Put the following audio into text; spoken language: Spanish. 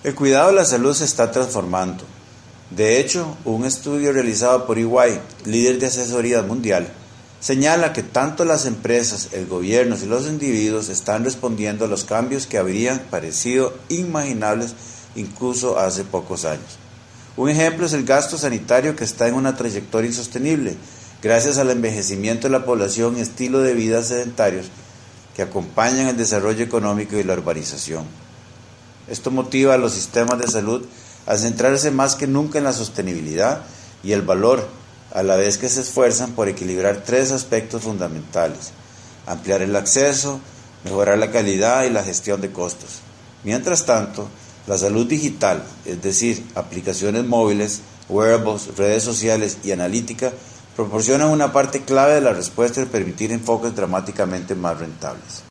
El cuidado de la salud se está transformando. De hecho, un estudio realizado por EY, líder de asesoría mundial, señala que tanto las empresas, el gobierno y los individuos están respondiendo a los cambios que habrían parecido inimaginables incluso hace pocos años. Un ejemplo es el gasto sanitario, que está en una trayectoria insostenible gracias al envejecimiento de la población y estilo de vida sedentarios que acompañan el desarrollo económico y la urbanización. Esto motiva a los sistemas de salud a centrarse más que nunca en la sostenibilidad y el valor, a la vez que se esfuerzan por equilibrar tres aspectos fundamentales: ampliar el acceso, mejorar la calidad y la gestión de costos. Mientras tanto, la salud digital, es decir, aplicaciones móviles, wearables, redes sociales y analítica, proporcionan una parte clave de la respuesta de permitir enfoques dramáticamente más rentables.